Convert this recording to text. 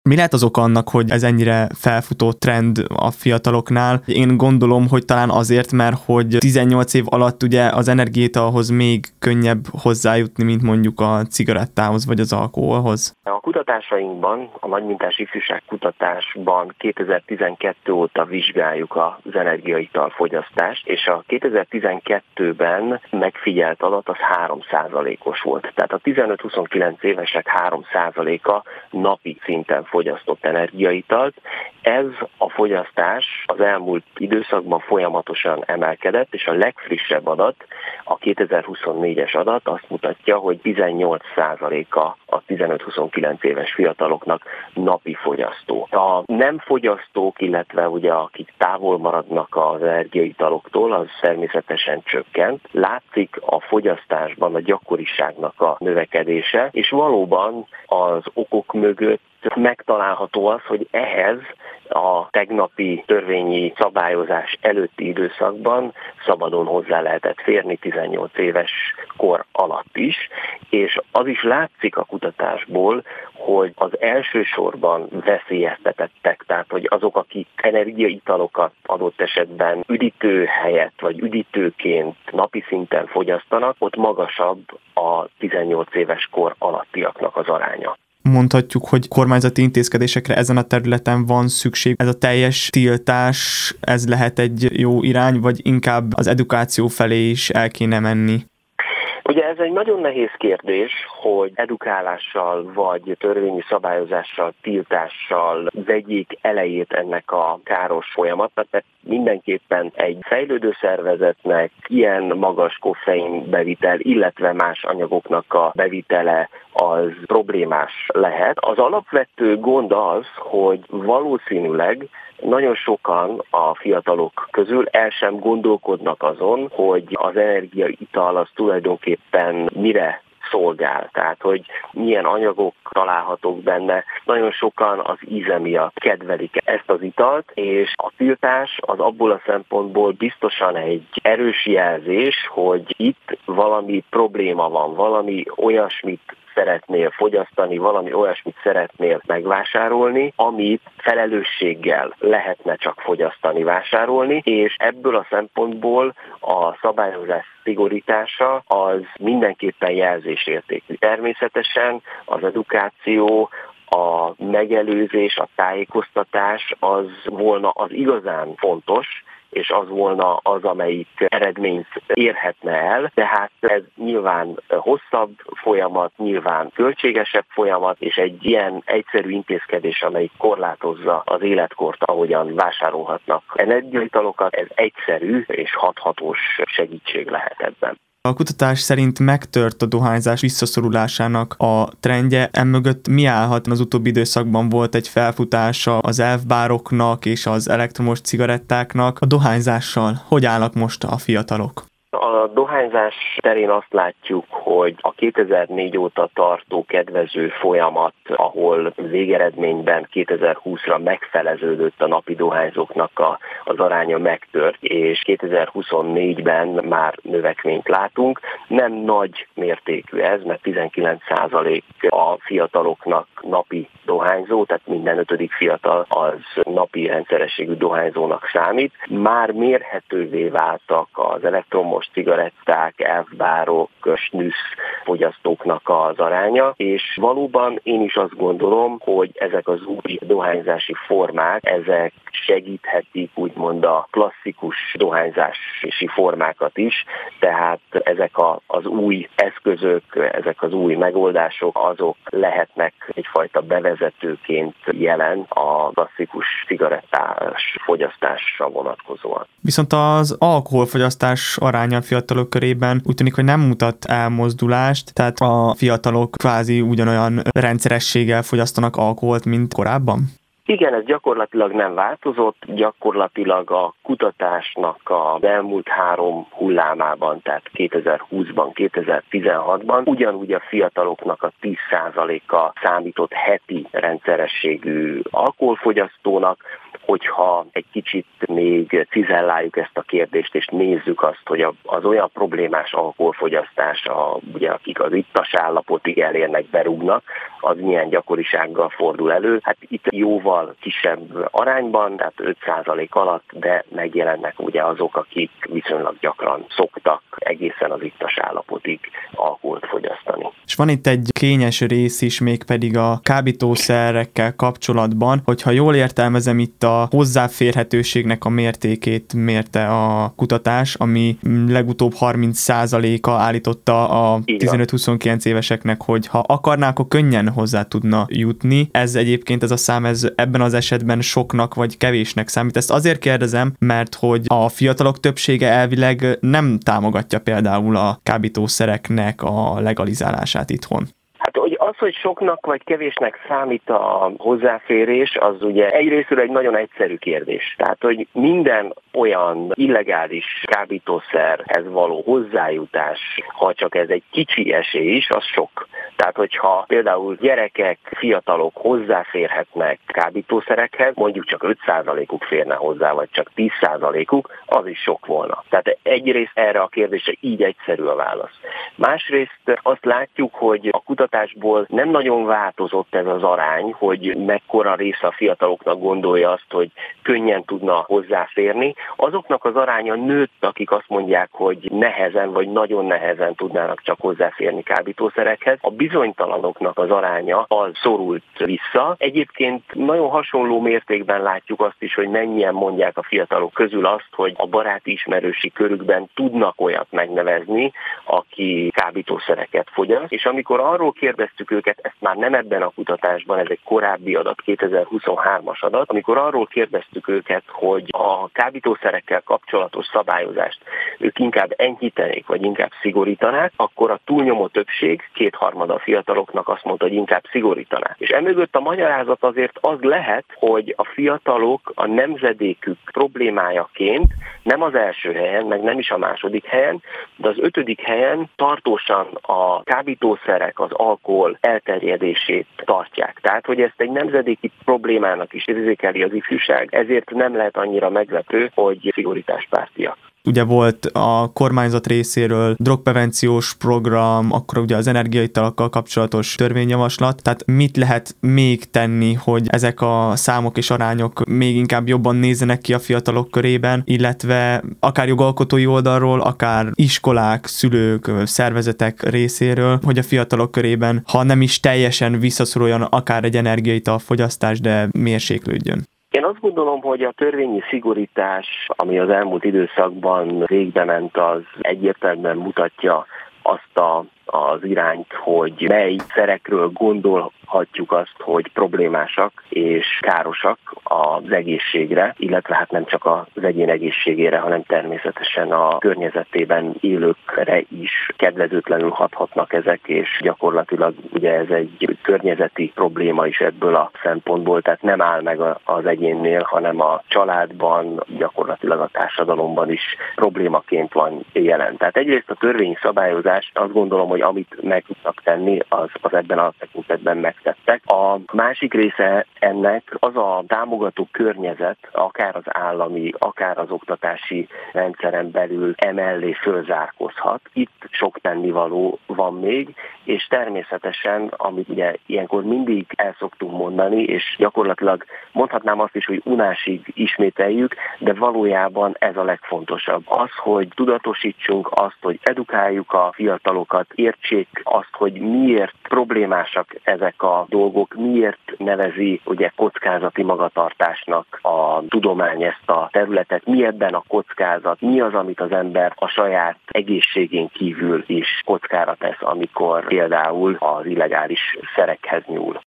Mi lehet az oka annak, hogy ez ennyire felfutó trend a fiataloknál? Én gondolom, hogy talán azért, mert hogy 18 év alatt ugye az energiaitalhoz még könnyebb hozzájutni, mint mondjuk a cigarettához vagy az alkoholhoz. A kutatásainkban, a nagymintás ifjúság kutatásban 2012 óta vizsgáljuk az energiaital fogyasztást, és a 2012-ben megfigyelt adat az 3%-os volt. Tehát a 15-29 évesek 3%-a napi szinten fogyasztott energiaitalt. Ez a fogyasztás az elmúlt időszakban folyamatosan emelkedett, és a legfrissebb adat, a 2024-es adat azt mutatja, hogy 18%-a a 15-29 éves fiataloknak napi fogyasztó. A nem fogyasztók, illetve ugye akik távol maradnak az energiaitaloktól, az természetesen csökkent. Látszik a fogyasztásban a gyakoriságnak a növekedése, és valóban az okok mögött megtalálható az, hogy ehhez a tegnapi törvényi szabályozás előtti időszakban szabadon hozzá lehetett férni 18 éves kor alatt is, és az is látszik a kutatásból, hogy az elsősorban veszélyeztetettek, tehát hogy azok, akik energiaitalokat adott esetben üdítő helyett vagy üdítőként napi szinten fogyasztanak, ott magasabb a 18 éves kor alattiaknak az aránya. Mondhatjuk, hogy kormányzati intézkedésekre ezen a területen van szükség. Ez a teljes tiltás, ez lehet egy jó irány, vagy inkább az edukáció felé is el kéne menni? Ugye ez egy nagyon nehéz kérdés, hogy edukálással vagy törvényi szabályozással, tiltással vegyék elejét ennek a káros folyamatnak, mert mindenképpen egy fejlődő szervezetnek ilyen magas koffein bevitel, illetve más anyagoknak a bevitele az problémás lehet. Az alapvető gond az, hogy valószínűleg nagyon sokan a fiatalok közül el sem gondolkodnak azon, hogy az energiaital az tulajdonképpen mire szolgál, tehát hogy milyen anyagok találhatók benne. Nagyon sokan az íze miatt kedvelik ezt az italt, és a tiltás az abból a szempontból biztosan egy erős jelzés, hogy itt valami probléma van, valami olyasmit szeretnél fogyasztani, valami olyasmit szeretnél megvásárolni, amit felelősséggel lehetne csak fogyasztani, vásárolni, és ebből a szempontból a szabályozás szigorítása az mindenképpen jelzésértékű. Természetesen az edukáció, a megelőzés, a tájékoztatás az volna az igazán fontos, és az volna az, amelyik eredményt érhetne el, tehát ez nyilván hosszabb folyamat, nyilván költségesebb folyamat, és egy ilyen egyszerű intézkedés, amelyik korlátozza az életkort, ahogyan vásárolhatnak energiaitalokat, ez egyszerű és hathatós segítség lehet ebben. A kutatás szerint megtört a dohányzás visszaszorulásának a trendje. Emögött mi állhat? Az utóbbi időszakban volt egy felfutása az elfbároknak és az elektromos cigarettáknak. A dohányzással hogy állnak most a fiatalok? A dohányzás terén azt látjuk, hogy a 2004 óta tartó kedvező folyamat, ahol végeredményben 2020-ra megfeleződött a napi dohányzóknak az aránya megtört, és 2024-ben már növekményt látunk. Nem nagy mértékű ez, mert 19% a fiataloknak napi dohányzó, tehát minden 5. fiatal az napi rendszerességű dohányzónak számít. Már mérhetővé váltak az elektromos cigaretták, elfbárok, snus fogyasztóknak az aránya, és valóban én is azt gondolom, hogy ezek az új dohányzási formák, ezek segíthetik úgymond a klasszikus dohányzási formákat is, tehát ezek az új eszközök, ezek az új megoldások, azok lehetnek egyfajta bevezetőként jelen a klasszikus cigarettás fogyasztásra vonatkozóan. Viszont az alkoholfogyasztás aránya a fiatalok körében úgy tűnik, hogy nem mutat elmozdulást, tehát a fiatalok kvázi ugyanolyan rendszerességgel fogyasztanak alkoholt, mint korábban? Igen, ez gyakorlatilag nem változott, gyakorlatilag a kutatásnak az elmúlt 3 hullámában, tehát 2020-ban, 2016-ban ugyanúgy a fiataloknak a 10%-a számított heti rendszerességű alkoholfogyasztónak, hogyha egy kicsit még cizelláljuk ezt a kérdést, és nézzük azt, hogy az olyan problémás alkoholfogyasztás, ugye akik az ittas állapotig elérnek, berúgnak, az milyen gyakorisággal fordul elő. Hát itt jóval kisebb arányban, tehát 5% alatt, de megjelennek ugye azok, akik viszonylag gyakran szoktak egészen az ittas állapotig alkoholt fogyasztani. És van itt egy kényes rész is, mégpedig a kábítószerekkel kapcsolatban, hogyha jól értelmezem, itt a hozzáférhetőségnek a mértékét mérte a kutatás, ami legutóbb 30%-a állította a 15-29 éveseknek, hogy ha akarná, akkor könnyen hozzá tudna jutni. Ez egyébként ez a szám ebben az esetben soknak vagy kevésnek számít. Ezt azért kérdezem, mert hogy a fiatalok többsége elvileg nem támogatja például a kábítószereknek a legalizálását itthon. Hát hogy soknak vagy kevésnek számít a hozzáférés, az ugye egyrészről egy nagyon egyszerű kérdés. Tehát, hogy minden olyan illegális kábítószerhez való hozzájutás, ha csak ez egy kicsi esély is, az sok. Tehát, hogyha például gyerekek, fiatalok hozzáférhetnek kábítószerekhez, mondjuk csak 5%-uk férne hozzá, vagy csak 10%-uk, az is sok volna. Tehát egyrészt erre a kérdésre így egyszerű a válasz. Másrészt azt látjuk, hogy a kutatásból nem nagyon változott ez az arány, hogy mekkora része a fiataloknak gondolja azt, hogy könnyen tudna hozzáférni. Azoknak az aránya nőtt, akik azt mondják, hogy nehezen vagy nagyon nehezen tudnának csak hozzáférni kábítószerekhez. A bizonytalanoknak az aránya az szorult vissza. Egyébként nagyon hasonló mértékben látjuk azt is, hogy mennyien mondják a fiatalok közül azt, hogy a baráti ismerősi körükben tudnak olyat megnevezni, aki kábítószereket fogyaszt, és amikor arról kérdeztük őket, ezt már nem ebben a kutatásban, ez egy korábbi adat, 2023-as adat, amikor arról kérdeztük őket, hogy a kábítószerekkel kapcsolatos szabályozást ők inkább enyhítenék, vagy inkább szigorítanák, akkor a túlnyomó többség, 2/3 a fiataloknak azt mondta, hogy inkább szigorítanák. És emögött a magyarázat azért az lehet, hogy a fiatalok a nemzedékük problémájaként nem az első helyen, meg nem is a második helyen, de az 5. helyen tartósan a kábítószerek, az alkohol elterjedését tartják. Tehát, hogy ezt egy nemzedéki problémának is érzékeli az ifjúság, ezért nem lehet annyira meglepő, hogy szigorításpártiak. Ugye volt a kormányzat részéről drogprevenciós program, akkor ugye az energiaitalakkal kapcsolatos törvényjavaslat, tehát mit lehet még tenni, hogy ezek a számok és arányok még inkább jobban nézzenek ki a fiatalok körében, illetve akár jogalkotói oldalról, akár iskolák, szülők, szervezetek részéről, hogy a fiatalok körében, ha nem is teljesen visszaszoruljon akár egy energiaital fogyasztás, de mérséklődjön. Én azt gondolom, hogy a törvényi szigorítás, ami az elmúlt időszakban végbe ment, az egyértelműen mutatja azt az irányt, hogy mely szerekről gondolhatjuk azt, hogy problémásak és károsak az egészségre, illetve hát nem csak az egyén egészségére, hanem természetesen a környezetében élőkre is kedvezőtlenül hathatnak ezek, és gyakorlatilag ugye ez egy környezeti probléma is ebből a szempontból, tehát nem áll meg az egyénnél, hanem a családban, gyakorlatilag a társadalomban is problémaként van jelen. Tehát egyrészt a törvényi szabályozást azt gondolom, hogy amit meg tudnak tenni, az ebben a tekintetben megtettek. A másik része ennek az a támogató környezet, akár az állami, akár az oktatási rendszeren belül emellé fölzárkózhat. Itt sok tennivaló van még, és természetesen, amit ugye ilyenkor mindig el szoktunk mondani, és gyakorlatilag mondhatnám azt is, hogy unásig ismételjük, de valójában ez a legfontosabb. Az, hogy tudatosítsunk azt, hogy edukáljuk a fiatalokat, értsék azt, hogy miért problémásak ezek a dolgok, miért nevezi ugye kockázati magatartásnak a tudomány ezt a területet, mi ebben a kockázat, mi az, amit az ember a saját egészségén kívül is kockára tesz, amikor például az illegális szerekhez nyúl.